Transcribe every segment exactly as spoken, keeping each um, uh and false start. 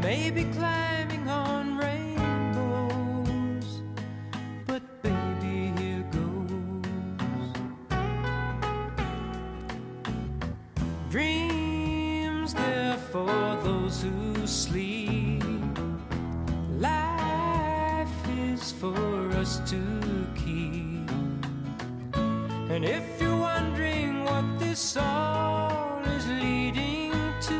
maybe climbing on rainbows, but baby, here goes. Dreams, they're for those who sleep. Life is for us to keep. And if you're wondering what this all is leading to,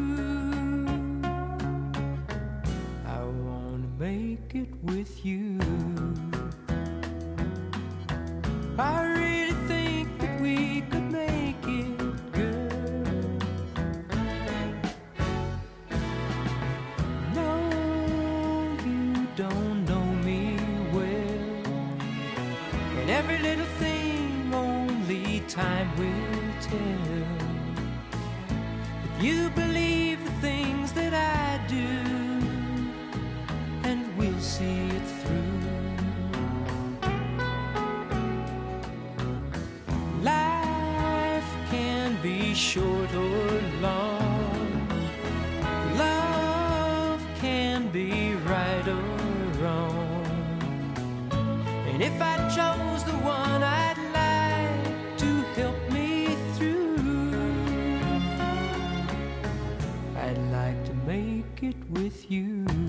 I wanna make it with you. I really think that we could make it, girl. No, you don't know me well, and every little thing only time will tell. If you believe the things that I do, and we'll see it through. Life can be short or long. Love can be right or wrong. And if I chose the one I'd like to help me through, I'd like to make it with you.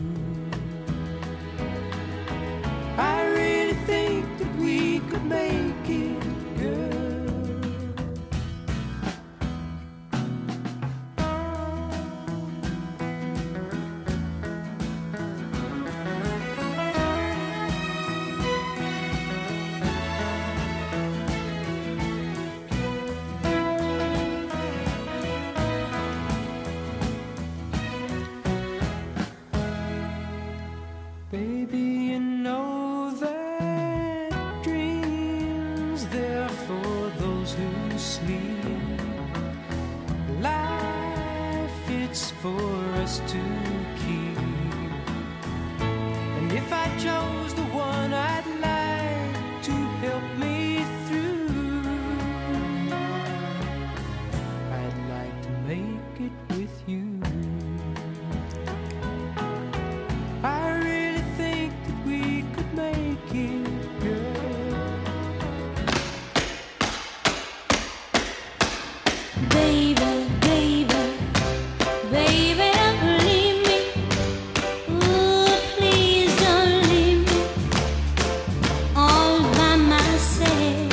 I really think that we could make it, girl. Baby, you know that dreams, they're for those who sleep. Life, it's for us to keep. And if I chose the one I'd like to help me through, I'd like to make it with you. I really think that we could make it, girl. Baby, baby, baby, don't leave me. Ooh, please don't leave me all by myself.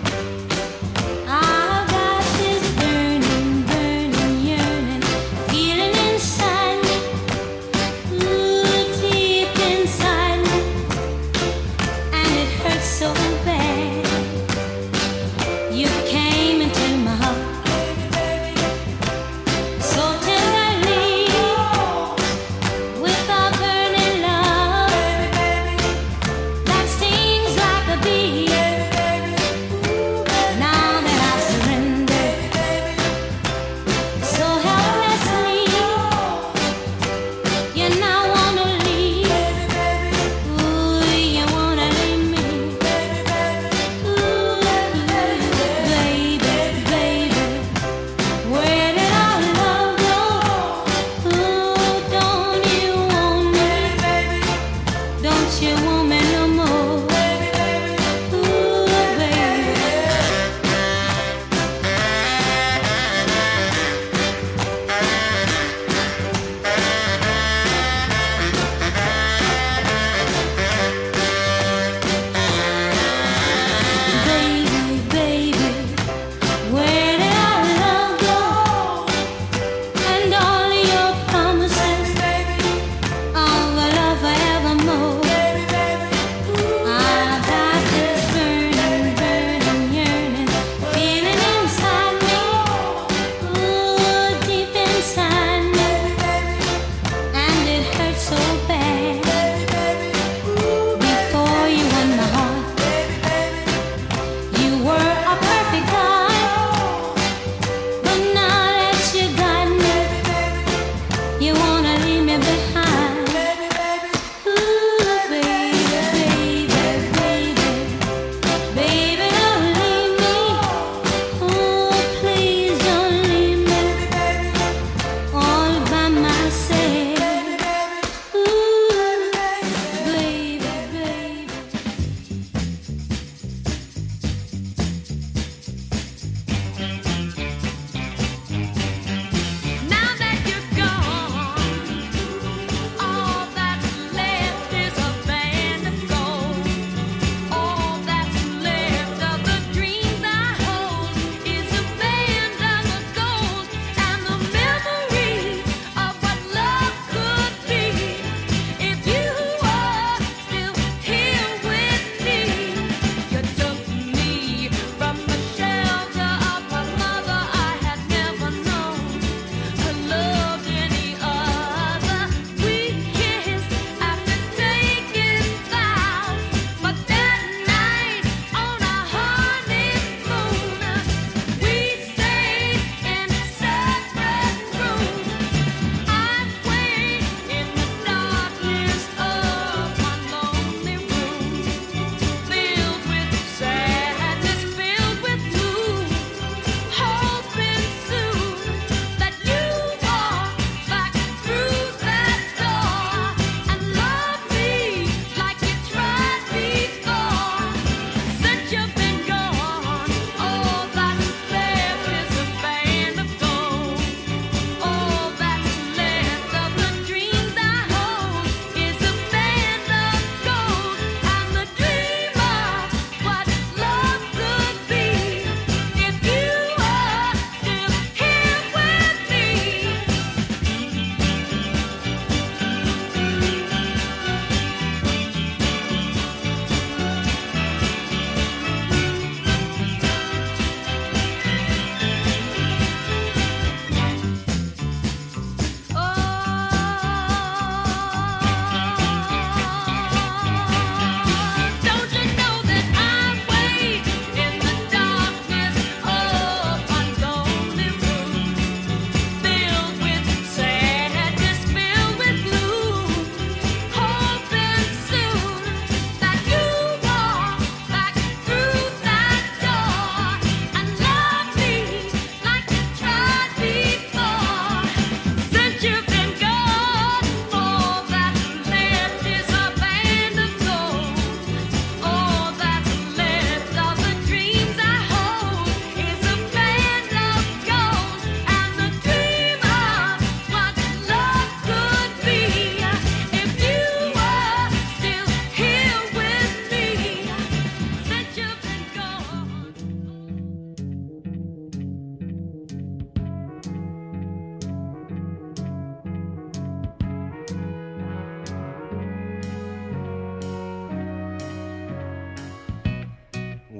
I've got this burning, burning yearning feeling inside me. Ooh, deep inside me, and it hurts so bad. You came into my heart so tenderly with a burning love that stings like a bee. Now that I've surrendered so helplessly, you now wanna leave. Ooh, you wanna leave me. Ooh, baby, baby, where did our love go? Ooh, don't you want me? Don't you want me no more? Ooh, baby. Baby, baby, where did our love go? And all your promises of a love forevermore. I've got this burning, burning yearning feeling inside me. Ooh, deep inside me, and it hurts so bad. Before you won my heart, you were a perfect guy, but now that you got me, you wanna leave me behind. Ooh, baby, baby, baby, baby, don't leave me. Ooh, please don't leave me all by myself.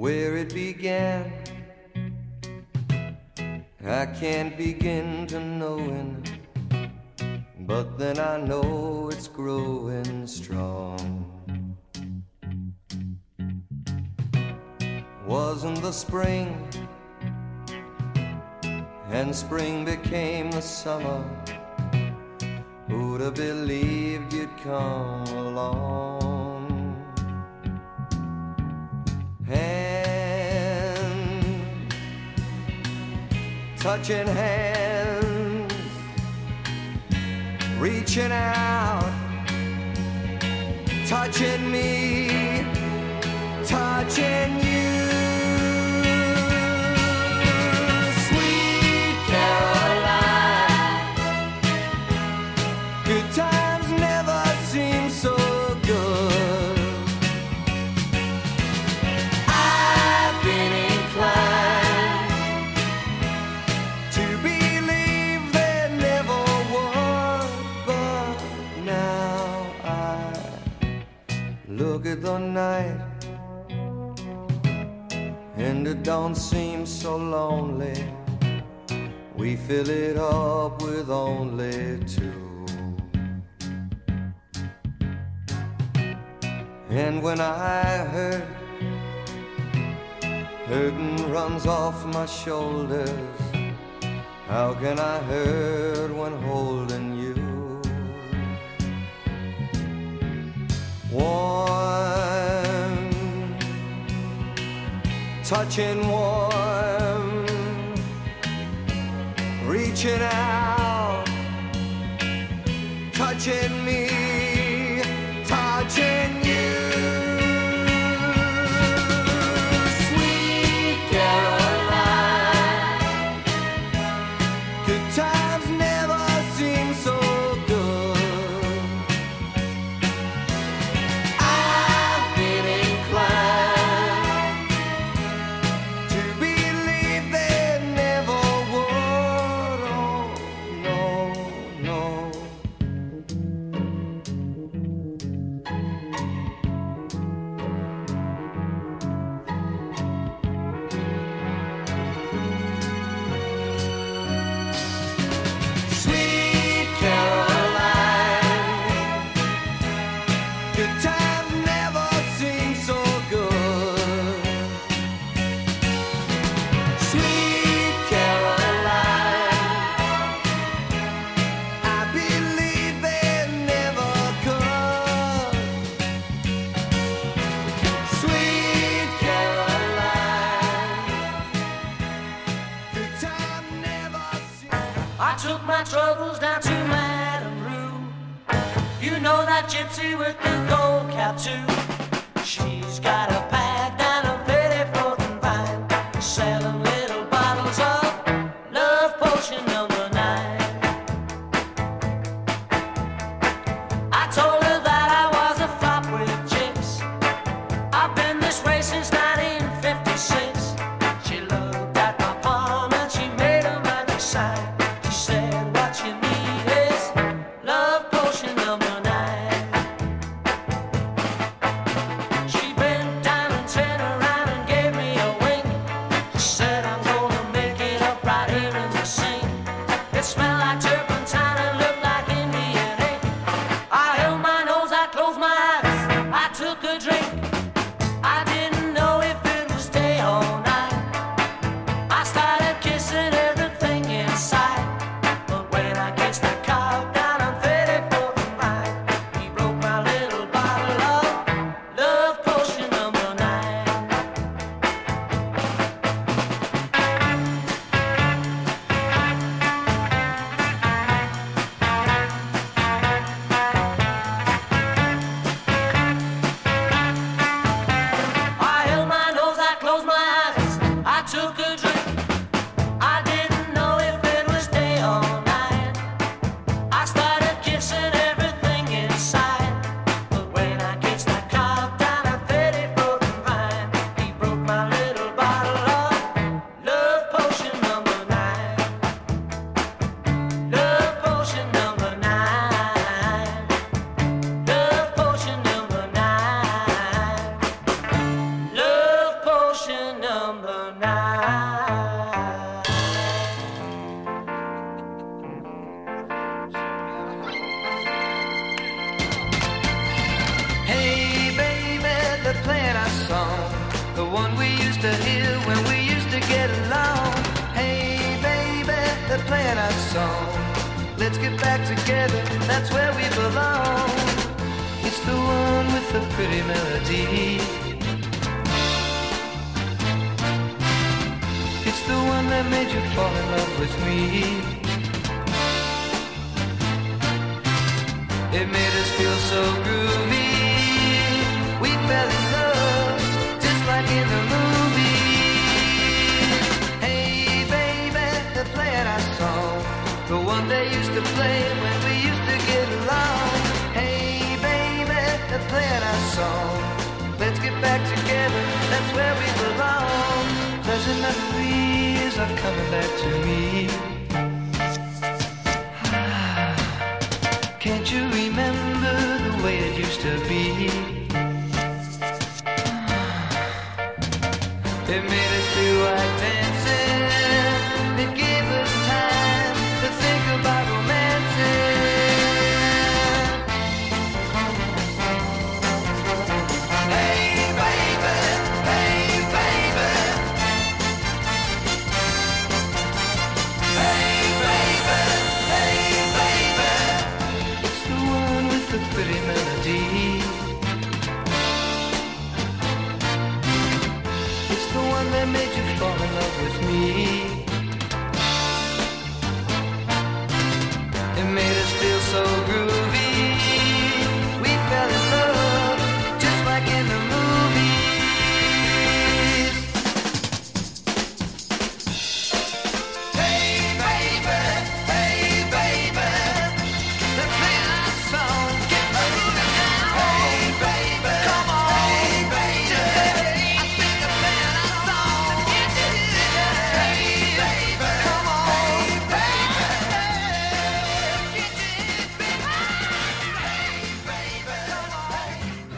where it began. I can't begin to knowing, but then I know it's growing strong. Wasn't the spring, and spring became the summer. Who'd have believed you'd come along? Hand, touching hands, reaching out, touching me, touching you. Sweet Caroline, good times never seem so good. I've been inclined to believe there never was, but now I look at the night and it don't seem so lonely. We fill it up with only two. And when I hurt, hurting runs off my shoulders. How can I hurt when holding you? Warm, touching warm, reaching out, touching me, touching you. Sweet Caroline, good times never seem so good. I've been inclined to believe there never would. Oh, no, no. Sweet Caroline, good times never seem so good. Sweet Caroline, I believe they never could. Sweet Caroline, good time never seem. I took my troubles down to Madame Rue. You know that gypsy with the gold cap too. She's got a bag down a pretty floating vine, selling little bottles of love potion number nine. I told her that I was a flop with chicks. I've been this way since nineteen fifty-six. She looked at my palm and she made a magic sign. She said, what you need is love potion number nine. song. Let's get back together, that's where we belong. It's the one with the pretty melody. It's the one that made you fall in love with me. It made us feel so groovy. We fell in love, just like in the movies. Hey baby, they're playing our song, the one they used to play when we used to get along. Hey baby, they're playing our song. Let's get back together, that's where we belong. Pleasant memories are coming back to me. Can't you remember the way it used to be? It made us feel like dancing. It gave us time to think about romancing. Hey baby, hey baby. Hey baby, hey baby. It's the one with the pretty melody. It's the one that made you fall in love with me. It made us feel so groovy. We fell in love, just like in the movies. Hey baby, hey baby. They're playing our song, get moving now. Hey baby, come on. Hey baby, I think they're playing our song. Hey baby, come on. Hey baby, get it, baby. Hey baby, come on.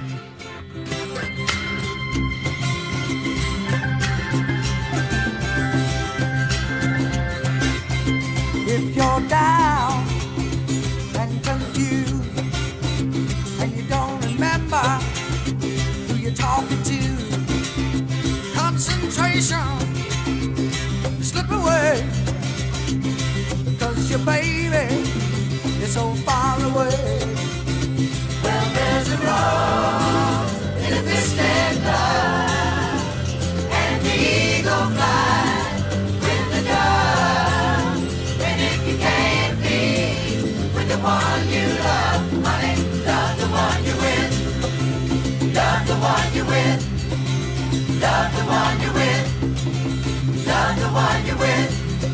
If you're down and confused and you don't remember who you're talking to, concentration slip away because your baby is so far away. Well, there's a rose in a twisted love, and the eagle flies with the dove. And if you can't be with the one you love, honey, love the one you're with. Love the one you're with. Love the one you're with. Love the one you're with.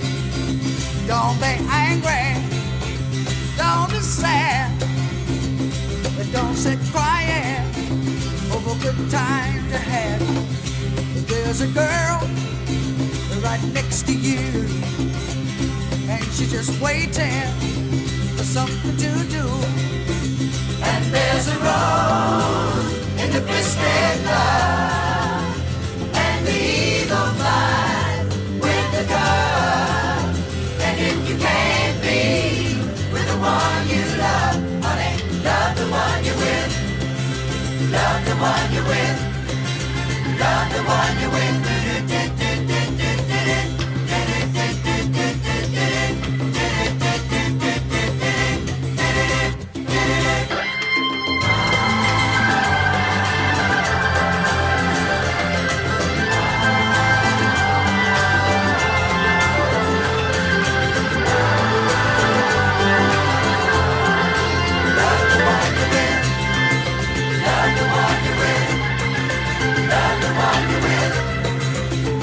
Don't be angry. Don't be sad. And don't sit crying over good times you had. There's a girl right next to you, and she's just waiting for something to do. And there's a rose in the twisted love, and the eagle flies with the dove. And if you can't be with the one you love, honey, love the one you're with. Love the one you're with. Love the one you're with. Love the one you're with.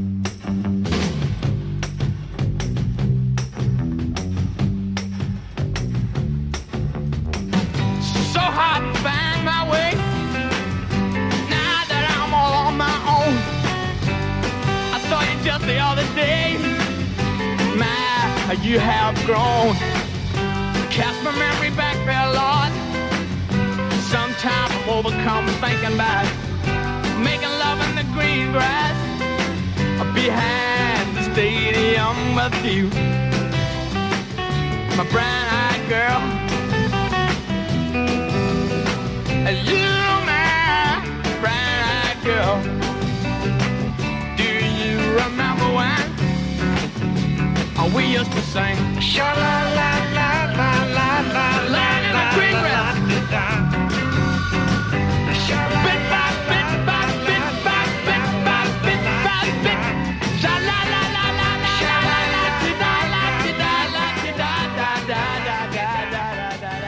So hard to find my way. Now that I'm all on my own. I saw you just the other day. My, you have grown. Cast my memory back there, Lord. Sometimes I'm overcome thinking about making love in the green grass behind the stadium with you, my brown-eyed girl. You, my brown-eyed girl. Do you remember when we used to sing sha la la la la la la la in the green grass? Bit by bit by bit by bit by bit by bit. Sha la la la la la la la da la da la da da da da da da da da.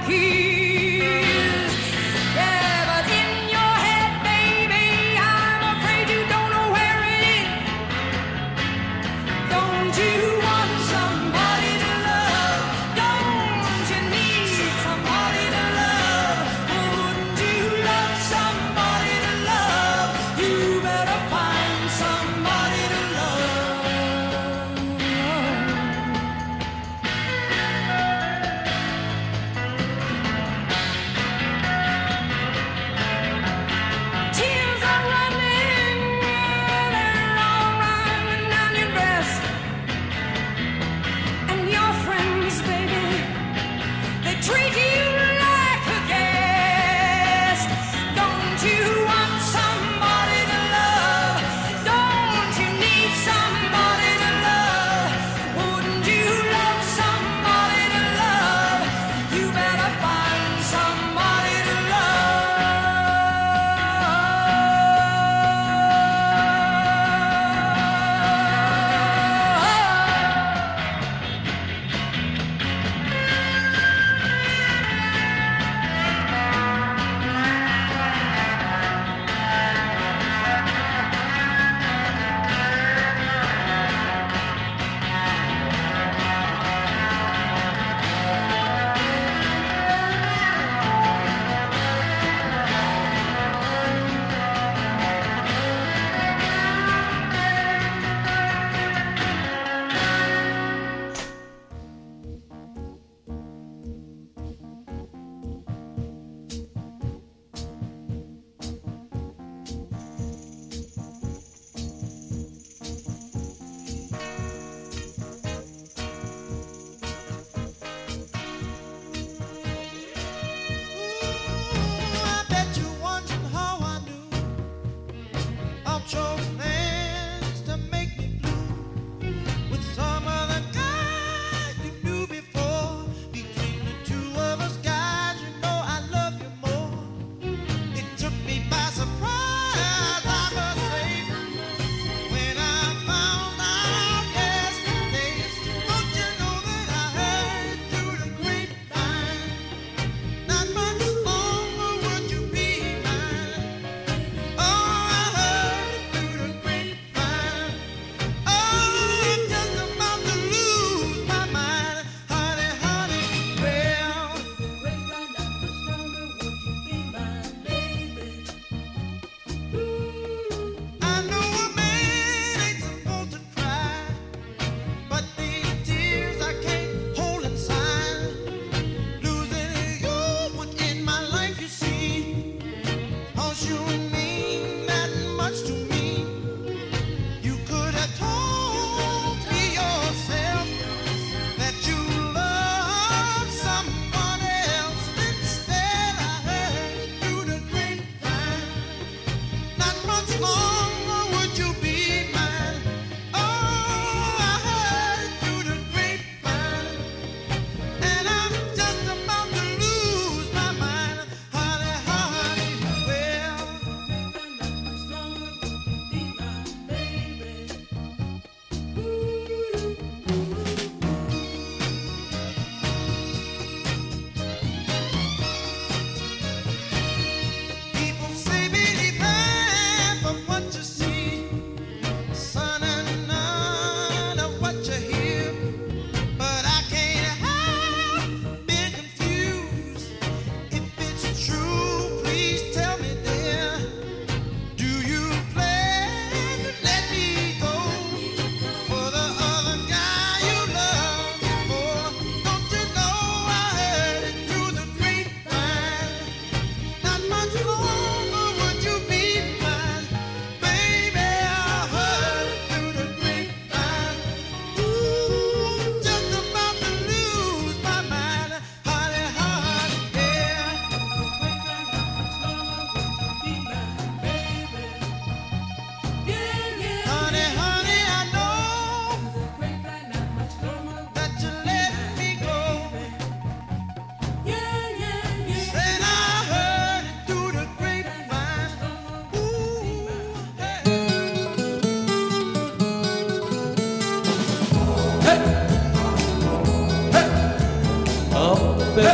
keys. Yeah, but in your head, baby, I'm afraid you don't know where it is. Don't you want somebody to love? Don't you need somebody to love? Wouldn't you love somebody to love? You better find somebody to love.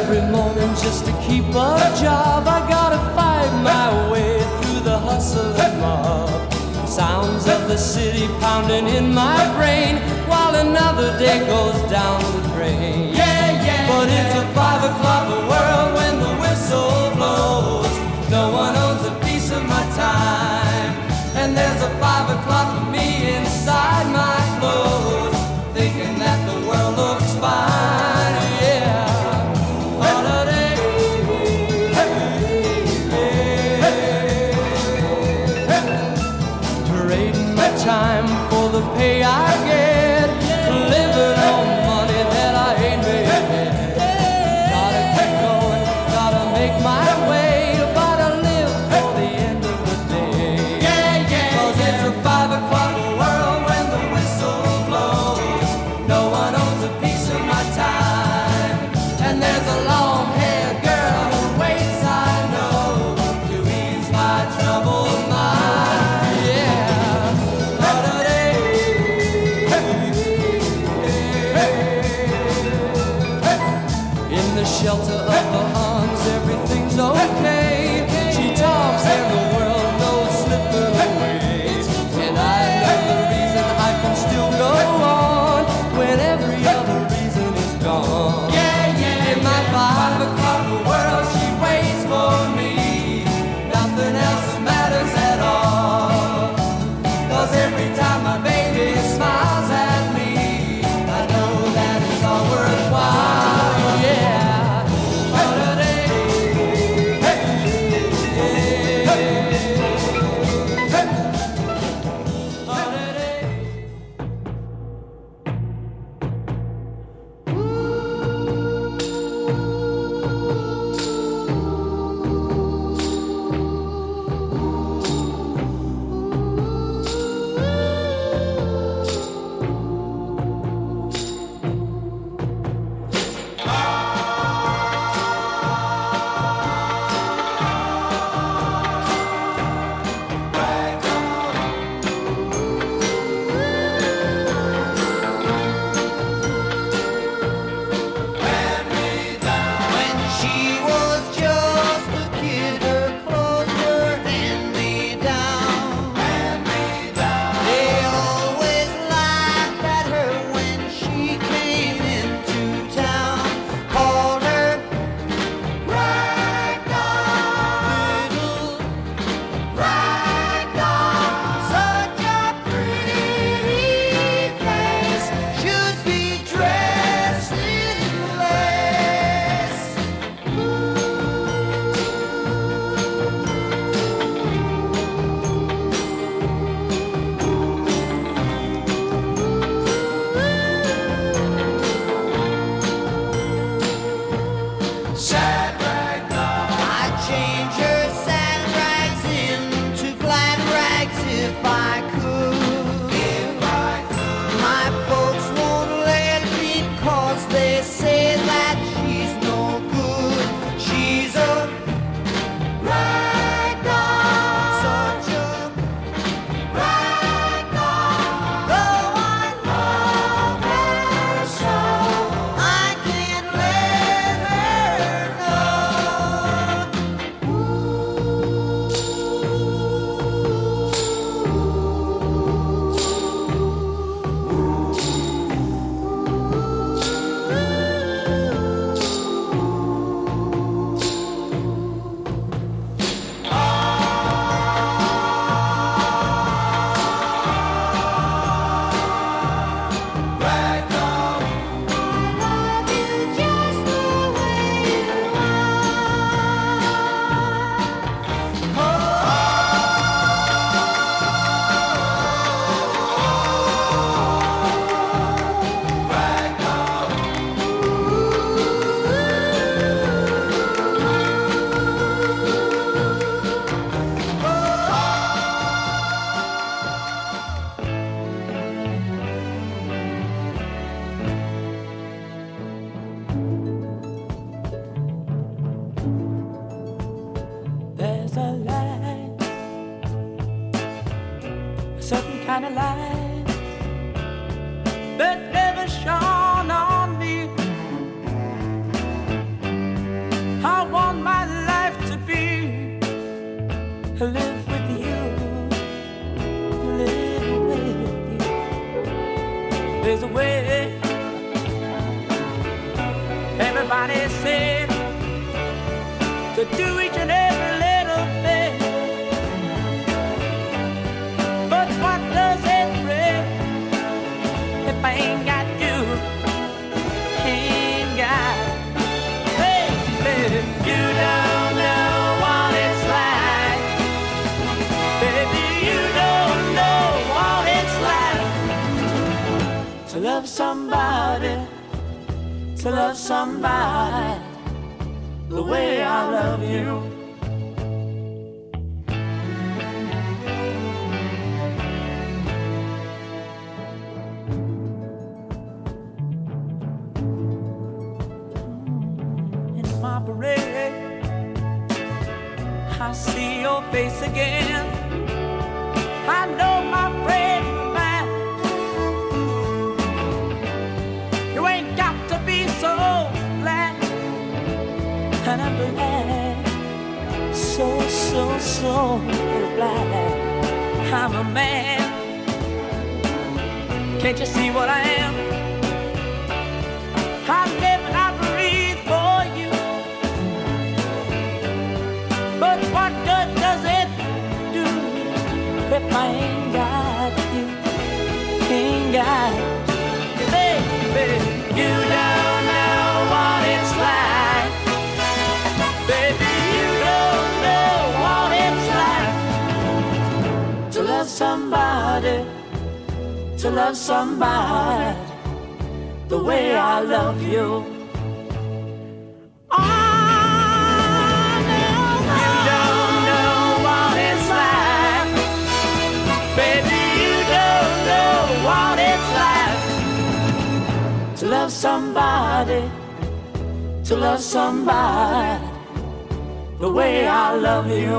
every morning just to keep a job. I gotta fight my way through the hustle and mob. Sounds of the city pounding in my brain while another day goes down the drain. Yeah, yeah. But it's a five o'clock world when the whistle blows. No one owns a piece of my time, and there's a five o'clock for me inside my clothes, thinking that the world looks fine. Yeah, holiday. Trading my time for the pay I get, living on money that I ain't made yet. Gotta keep going, gotta make my way, gotta live for the end of the day. Yeah, yeah. Cause it's a five o'clock world when the whistle blows. No one owns a piece of my time, and there's a long-haired girl who waits, I know, to ease my troubled mind. Yeah, holiday. In the shelter of her arms, everything's okay. She talks and the world knows slipping away. And I know the reason I can still go on when every other reason is gone. Yeah, yeah. In my five o'clock world, she waits for me. Nothing else matters at all. Cause every time my baby smiles at me, I know that it's all worthwhile. Yeah, holiday. Hey, holiday. When she was just a kid, her clothes were hand-me-down. They always laughed at her when she came into town. Called her Ragdoll, little Ragdoll. Such a pretty face, should be dressed in lace. Sad Ragdoll. I'd change her sad rags into glad rags if I could. If I could. My folks won't let me cause they say that she's no good. She's a Ragdoll. Such a Ragdoll. Though I love her so, I can't let her know. to do each and every little thing. But what does it bring if I ain't got you? Ain't got, baby, you don't know what it's like. Baby, you don't know what it's like to love somebody, to love somebody the way I love you. In my parade, I see your face again. I know my friend of mine. You ain't got to be so glad. And I'm glad, so, so, so glad I'm a man. Can't you see what I am? I live and I breathe for you. But what good does it do if I ain't got you? Ain't got you, baby. You don't know what it's like. Baby, you don't know what it's like to love somebody, to love somebody the way I love you. Oh, no, you don't know what it's like. Baby, you don't know what it's like to love somebody, to love somebody the way I love you.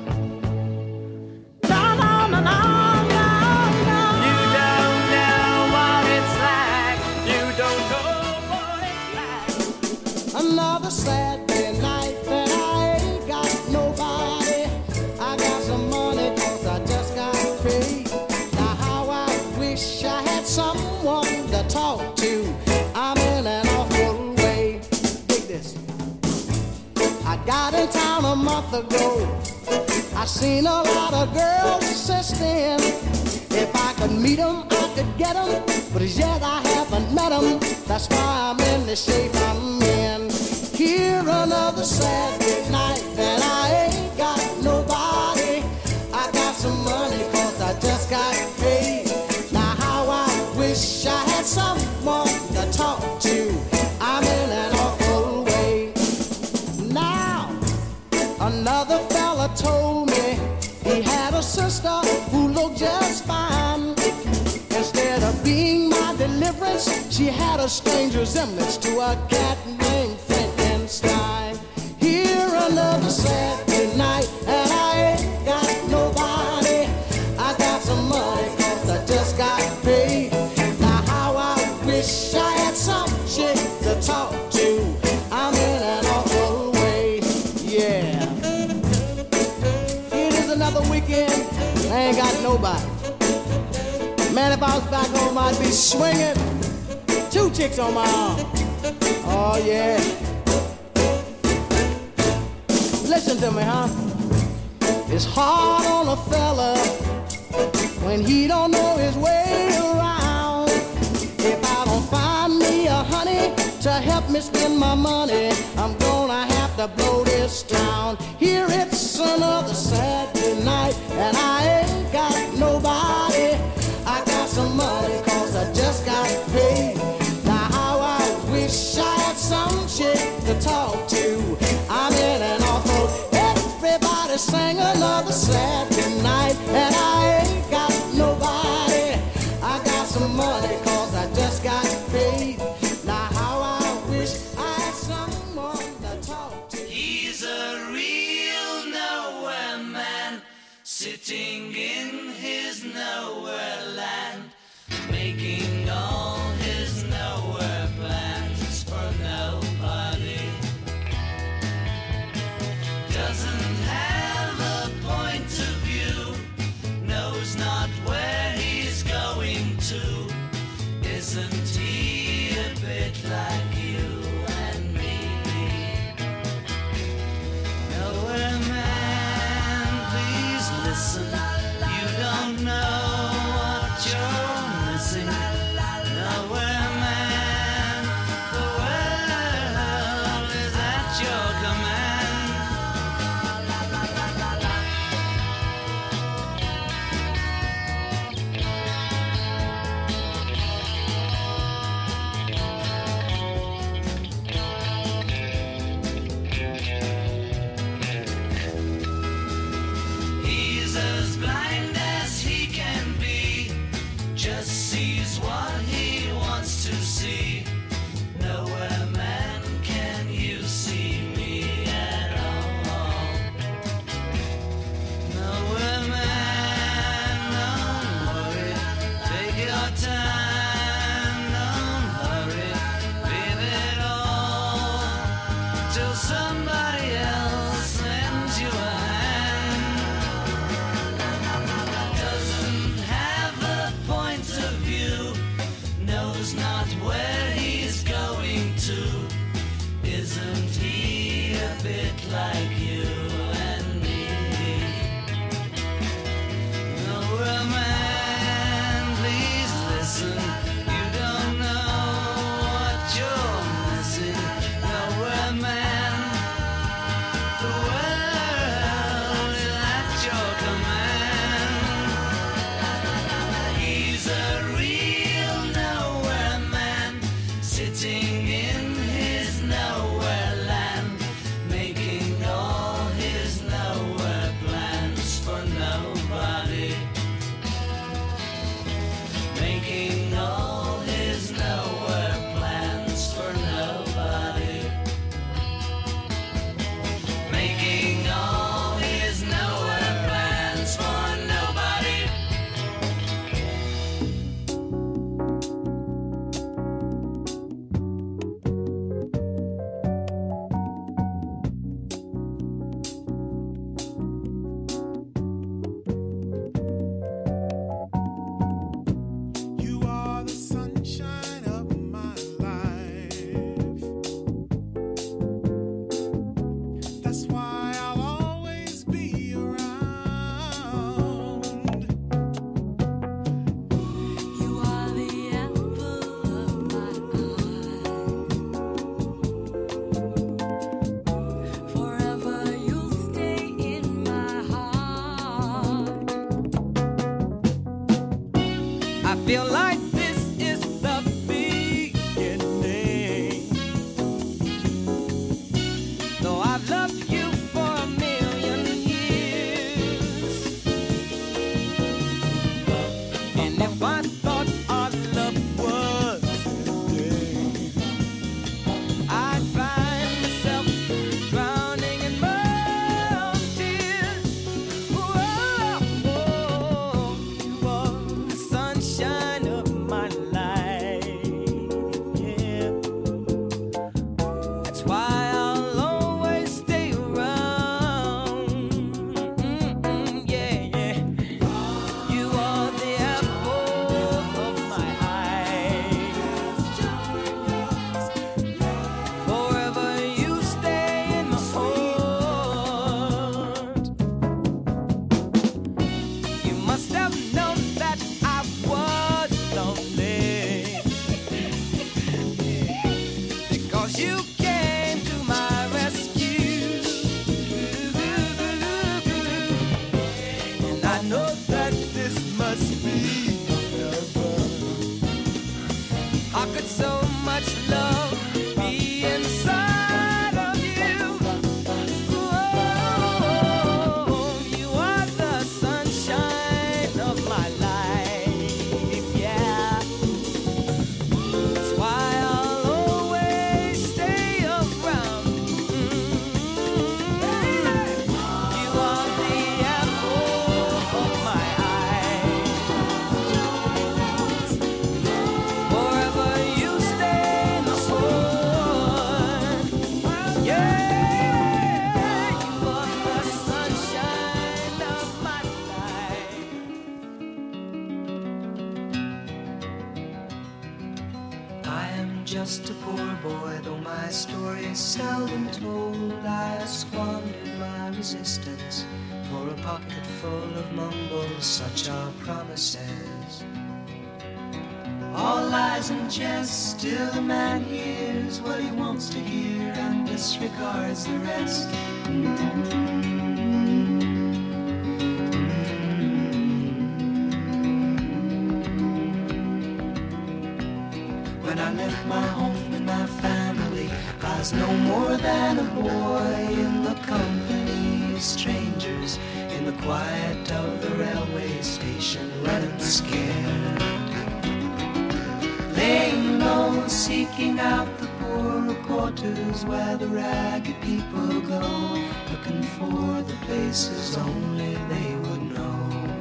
No, no, no, no, no, no. You don't know what it's like. You don't know what it's like. Another Saturday night that I ain't got nobody. I got some money 'cause I just got paid. Now how I wish I had someone to talk to. I'm in an awful way. Dig this. I got in town a month ago. I seen a lot of girls since then. If I could meet them, I could get them. But as yet I haven't met them. That's why I'm in the shape I'm in. Here another Saturday night and I ain't got nobody. I got some money 'cause I just got paid. Now how I wish I had someone to talk to. I'm in an awful way. Now another fella told me he had a sister who looked just fine. Instead of being my deliverance, she had a strange resemblance to a cat named Frankenstein. Here another Saturday night and I ain't got nobody. I got some money 'cause I just got paid. Now how I wish I had some chick to talk to. I'm in an awful way, yeah. It is another weekend, I ain't got nobody. Man, if I was back home, I'd be swinging. Two chicks on my arm. Oh, yeah. Listen to me, huh? It's hard on a fella when he don't know his way around. If I don't find me a honey to help me spend my money, I'm gonna have to blow this town. Here it's another Saturday night and I ain't got nobody. I got some money 'cause I just got paid. Now how I wish I had some chick to talk to. I'm in an awful. Everybody sang another Saturday night and I ain't got nobody. I got some money 'cause I just got paid. Now how I wish I had someone to talk to. He's a real nowhere man, sitting in his nowhere land, making all his nowhere plans for nobody. Doesn't have a point of view, knows not where he's going to. Isn't he a bit like you and me? bit like you and me. No, we're a man, please listen. You don't know what you're missing. No, we're a man. The world is at your command. He's a real nowhere man, sitting in his nowhere land, making all his nowhere plans for nobody. Making all his nowhere plans for nobody. Making all his nowhere plans for nobody. You are the sunshine of my life. That's why I'll always be around. You are the apple of my eye. Forever you'll stay in my heart. I feel like this is the beginning. Though I've loved you for a million years, and if I thought our love was ending, I'd find myself drowning in my own tears. Whoa, you are the sunshine of my life. Yeah, that's why I'll always stay around. Mm-mm, yeah, yeah. You are the apple of my eye. Forever you stay in my heart. You must have known that I was lonely, because you came to my rescue. And I know that this must be heaven. How could so much love be inside of you? Oh, you are the sunshine of my life. Yeah, that's why I'll always stay around. You are the apple of my eye. Forever you stay in my heart. Yeah, you are the sunshine of my life. I am just a poor boy, though my story is seldom told. I squandered my resistance for a pocket full of mumbles, such are promises. All lies and jest, still the man hears what he wants to hear and disregards the rest. When I left my home and my family, I was no more than a boy in the company of strangers, in the quiet of the railway station, running scared. Laying low, seeking out the poorer quarters where the ragged people go, looking for the places only they would know.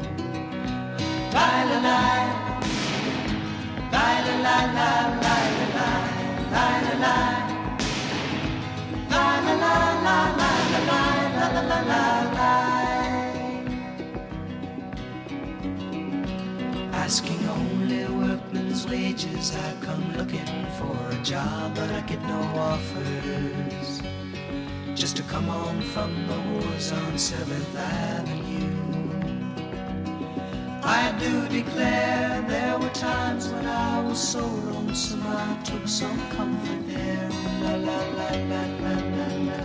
Lie, lie, lie. Lie, lie, lie, lie, lie, lie, lie, lie, lie. Lie, lie, lie, lie, lie, lie, lie, lie, lie, lie. Asking only workmen's wages, I come looking for a job, but I get no offers. just to come home from the wars on seventh Avenue. I do declare there were times when I was so lonesome I took some comfort there. La la la la la la la.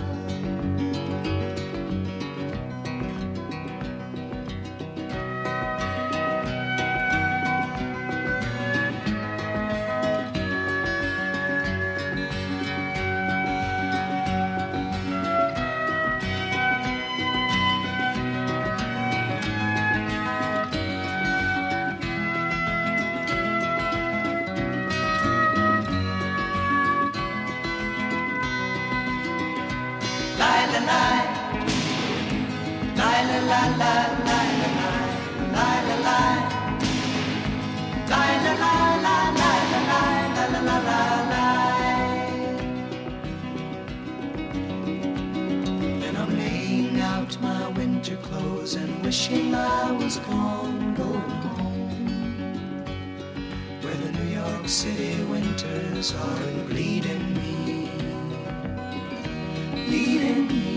Then I'm laying out my winter clothes and wishing I was gone, going home, where the New York City winters are bleeding me, bleeding me.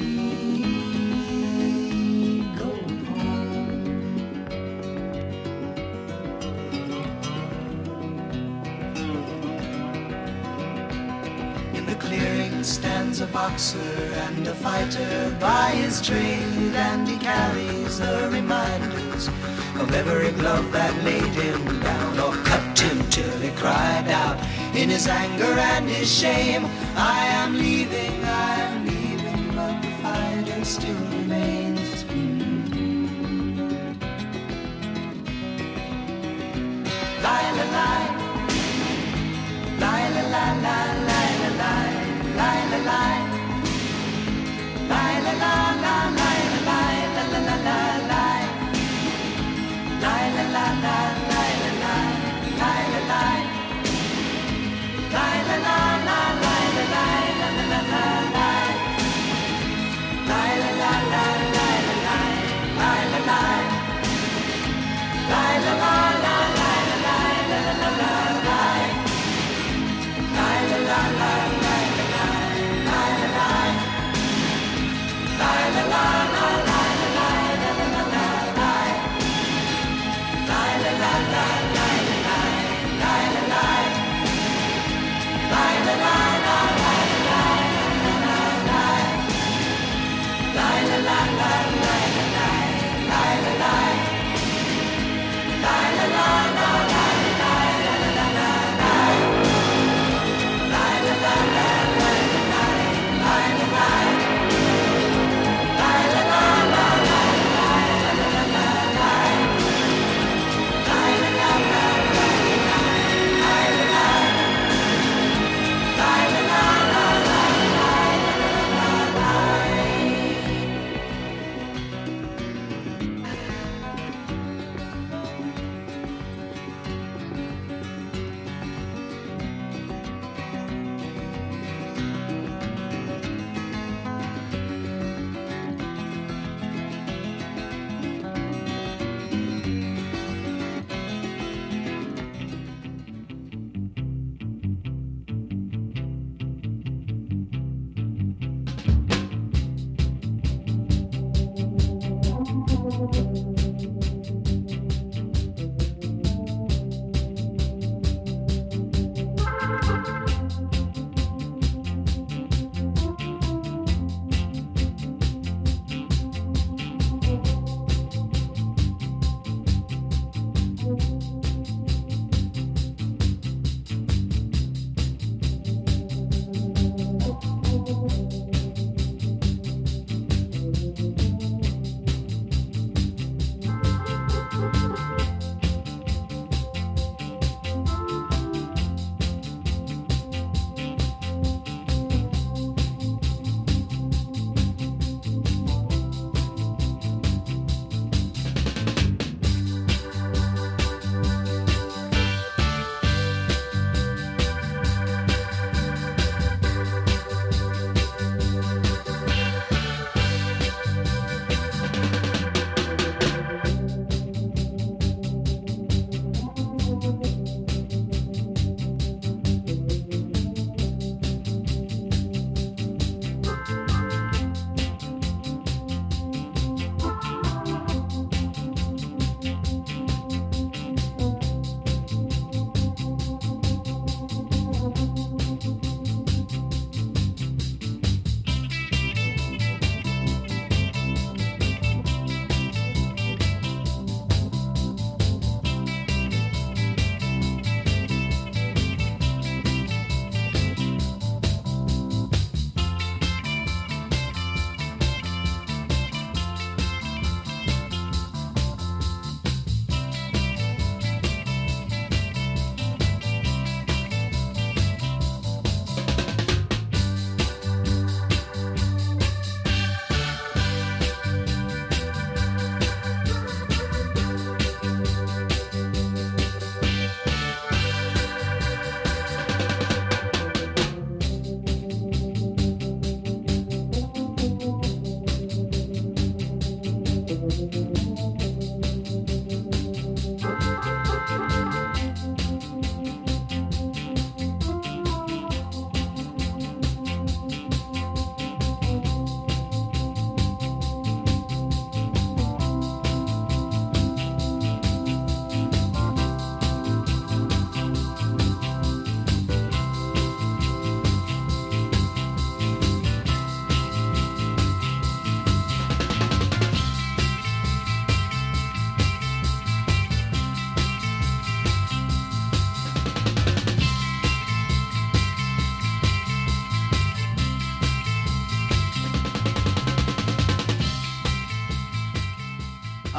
Stands a boxer and a fighter by his trade, and he carries the reminders of every glove that laid him down or cut him till he cried out in his anger and his shame, I am leaving, I am leaving, but the fighter still remains. Mm. Lie, la, lie. Lie, la, la, la, lie, la, lie. Lie, la, lie. Lie, la, la, la, lie, la, lie, la, la, la, la, lie. Lie, la, la, la, lie, la, lie, lie, la, lie. Lie, la, la, la, lie, la, lie, la, la, la, la, lie. Lie, la, la, la, lie, la, lie, lie, la, lie. Lie, la, la, la, lie, la, lie, la, la, la, la, lie. Lie, la, la, la.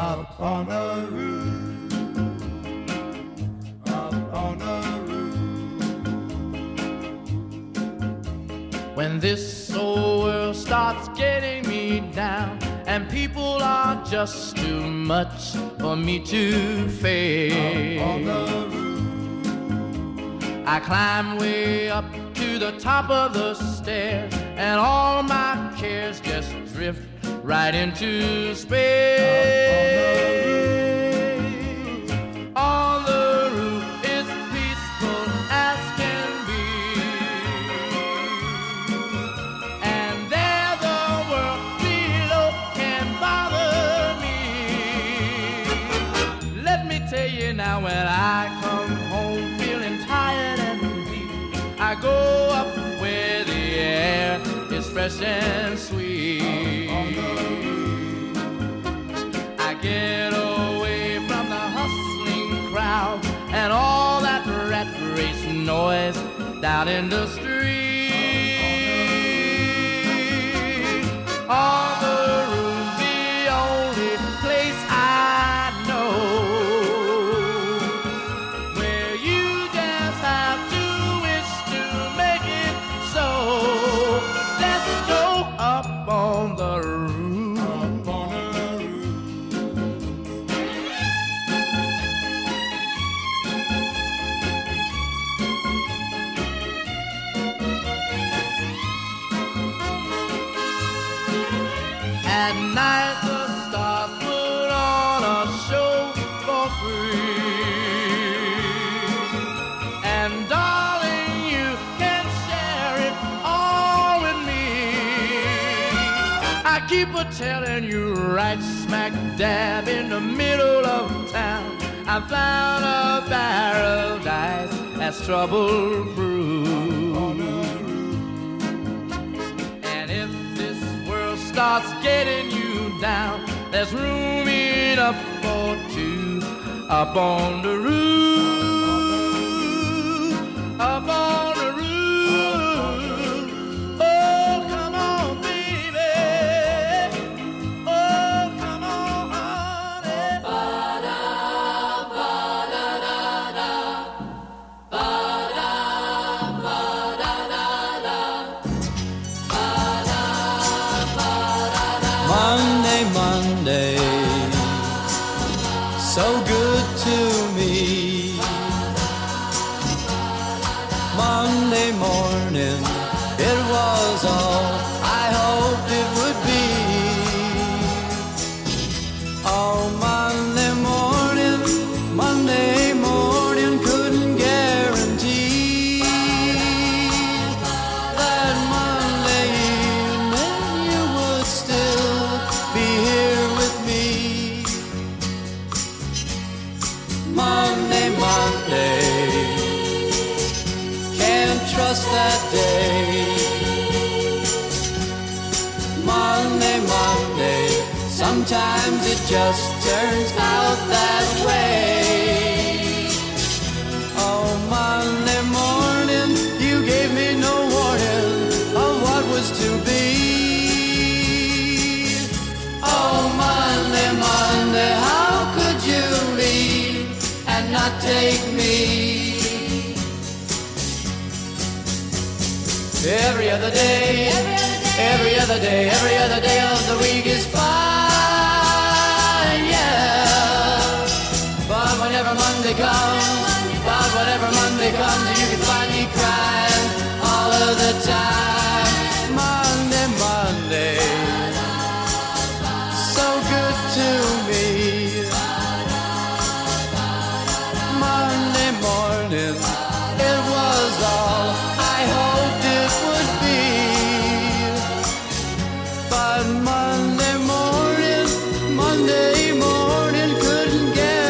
up on the roof, up on the roof. When this old world starts getting me down and people are just too much for me to face, up on the roof. I climb way up to the top of the stairs and all my cares just drift right into space. On the roof it's peaceful as can be, and there the world below can bother me. Let me tell you now, when I come home feeling tired and weak, I go up where the air is fresh and sweet. I get away from the hustling crowd and all that rat race noise down in the street. On the roof, the only place I know where you just have to wish to make it so. Let's go up on the roof. Up on the roof. At night the stars put on a show for free, and darling, you can share it all with me. I keep a telling you, right smack dab in the middle of town, I found a paradise that's trouble-proof. And if this world starts getting you down, there's room enough for two up on the roof, up on the roof. Oh, come on, baby. Oh, come on, honey. Monday, Monday, so good to me. Monday morning, it was all I hoped it would be. Oh, Monday morning, Monday morning, couldn't guarantee that Monday evening you would still be here with me. Monday, Monday, can't trust that day. Monday, Monday, sometimes it just turns out that way. Oh, Monday morning, you gave me no warning of what was to be. Oh, Monday, Monday, how could you leave and not take me? Every other day, every other day, every other day of the week is fine, yeah. But whenever Monday comes, but whenever Monday comes, you can find me crying all of the time. Monday, Monday, so good to me. Monday morning, it was all I hoped it would be. But Monday morning, Monday morning, couldn't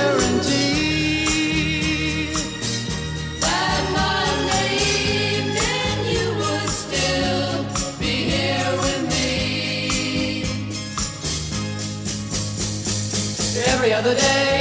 guarantee That Monday evening you would still be here with me. every other day.